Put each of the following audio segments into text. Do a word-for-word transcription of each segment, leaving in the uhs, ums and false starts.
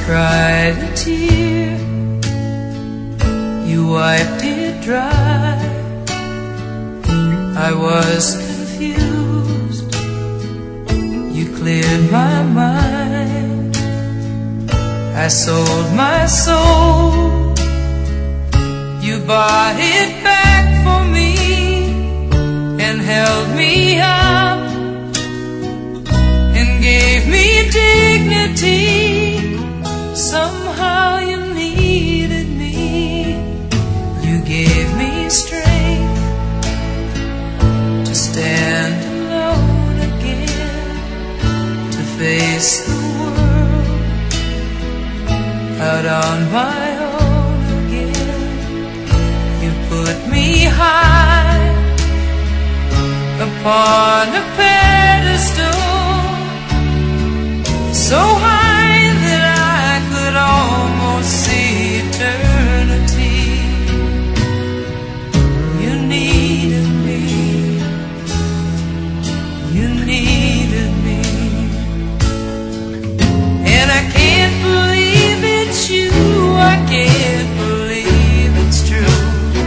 cried a tear, you wiped it dry. I was confused, you cleared my mind. I sold my soul, you bought it back for me and held me up and gave me dignity. Somehow you needed me, you gave me strength to stand alone again, to face the world out on my own again. You put me high upon a pedestal, so high that I could almost see eternity. You needed me, you needed me, and I can't believe it's you, I can't believe it's true.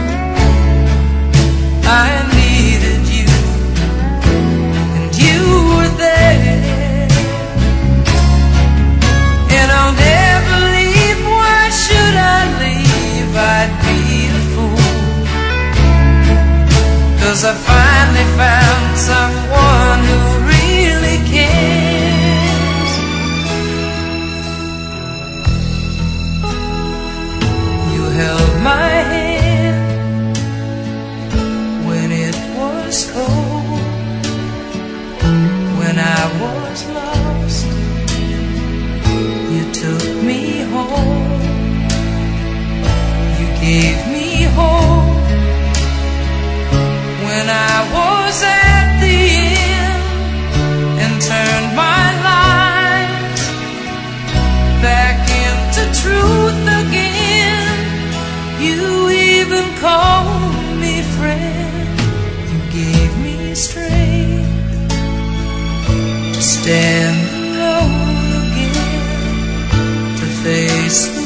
I needed you, and you were there, and I'll never leave. Why should I leave? I'd be a fool, 'cause I finally found someone who really cares. You held my hand when it was cold, when I was lost. You took me home, you gave me hope when I was at the end, and turned my life back into truth again. You even called me friend, you gave me strength to stand alone again, to face the